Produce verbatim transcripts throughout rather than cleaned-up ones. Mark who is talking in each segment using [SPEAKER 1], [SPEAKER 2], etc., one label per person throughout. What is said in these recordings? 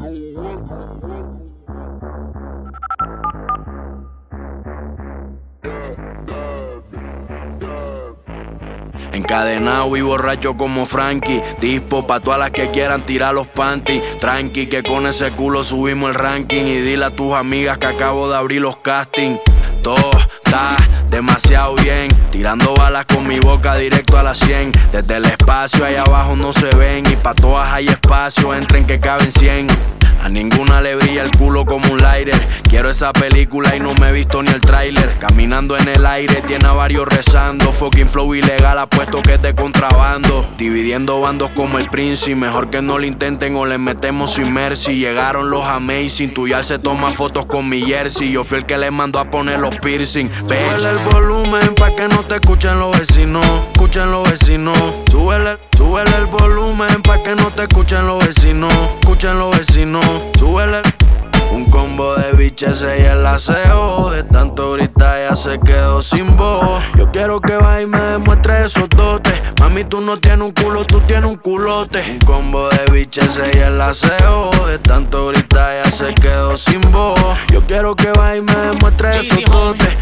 [SPEAKER 1] Encadenado y borracho como Frankie, dispo pa' todas las que quieran tirar los panties. Tranqui que con ese culo subimos el ranking. Y dile a tus amigas que acabo de abrir los castings. Todo está demasiado bien, tirando balas con mi boca directo a la cien. Desde el espacio allá abajo no se ven, y pa' todas hay espacio, entren que caben cien. A ninguna le brilla el culo como un lighter. Quiero esa película y no me he visto ni el tráiler. Caminando en el aire, tiene a varios rezando. Fucking flow ilegal, apuesto que es de contrabando. Dividiendo bandos como el Prince. Mejor que no lo intenten o les metemos sin mercy. Llegaron los Amazing, Tuyal se toma fotos con mi jersey. Yo fui el que les mandó a poner los piercing. Súbele el volumen pa' que no te escuchen los vecinos. Escuchen los vecinos. Súbele, súbele el volumen pa' que no te escuchen los vecinos. Escuchen los vecinos. Súbele. Un combo de biches, ella el aseo. De tanto gritar ya se quedó sin voz. Yo quiero que vaya y me demuestre esos dotes. Mami, tú no tienes un culo, tú tienes un culote. Un combo de biches, ella el aseo. De tanto gritar ya se quedó sin voz. Yo quiero que vaya y me demuestre esos dotes.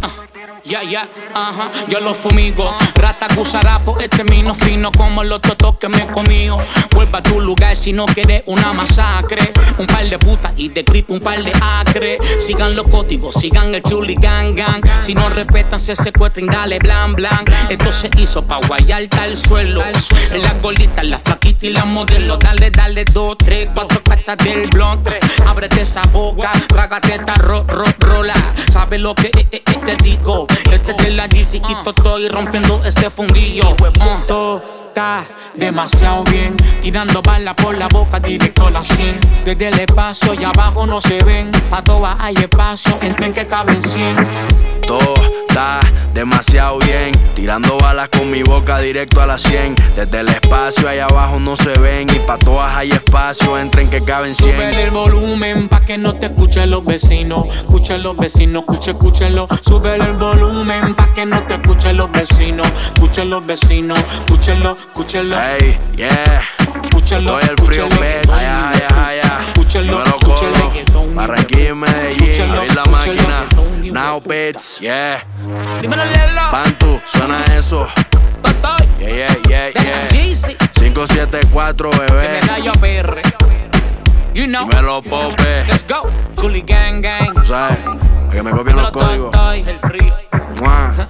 [SPEAKER 2] Ya, yeah, ya, yeah, ajá, uh-huh. Yo lo fumigo. Rata gusarapo, este mino fino como los totos que me comió. Vuelva a tu lugar si no quieres una masacre. Un par de putas y de grito un par de acre. Sigan los códigos, sigan el chuli gang gang. Si no respetan se secuestren, dale blan blan. Esto se hizo pa' guayar tal suelo. En las gorditas, la flaquita y la modelo. Dale, dale, dos, tres, cuatro cachas del blond. Ábrete esa boca, trágate esta ro, ro, rola. ¿Sabes lo que eh, eh, eh, te digo? Este de la G C y estoy rompiendo ese fundillo. uh. Todo está demasiado bien, tirando balas por la boca directo a la cien. Desde el espacio y abajo no se ven, pa' todas hay espacio, entren que caben cien.
[SPEAKER 1] Todo está demasiado bien, tirando balas con mi boca directo a la cien. Desde el espacio allá abajo no se ven, y pa' todas hay espacio, entren que caben cien.
[SPEAKER 2] Sube el volumen pa' que no te escuchen los vecinos. Escuchen los vecinos, escuchen, escúchenlo. Sube el volumen pa' que no te escuchen los vecinos. Escuchen los vecinos, escúchenlo, escúchenlo.
[SPEAKER 1] Hey, yeah.
[SPEAKER 2] Escúchenlo,
[SPEAKER 1] estoy el frío, bitch. Allá, allá, allá.
[SPEAKER 2] Escúchenlo,
[SPEAKER 1] yo me lo colo. Barranquilla y Medellín, oír la máquina. Now, bitch, yeah.
[SPEAKER 2] Dímelo, Lelo.
[SPEAKER 1] Bantu, suena eso. Yeah, yeah, yeah, yeah. cinco siete cuatro, bebé.
[SPEAKER 2] Medallo P R. You know.
[SPEAKER 1] Dímelo, Pope.
[SPEAKER 2] Let's go. Chuli gang gang.
[SPEAKER 1] ¿Sabes? Que me copian los códigos.
[SPEAKER 2] El frío.
[SPEAKER 1] Mua.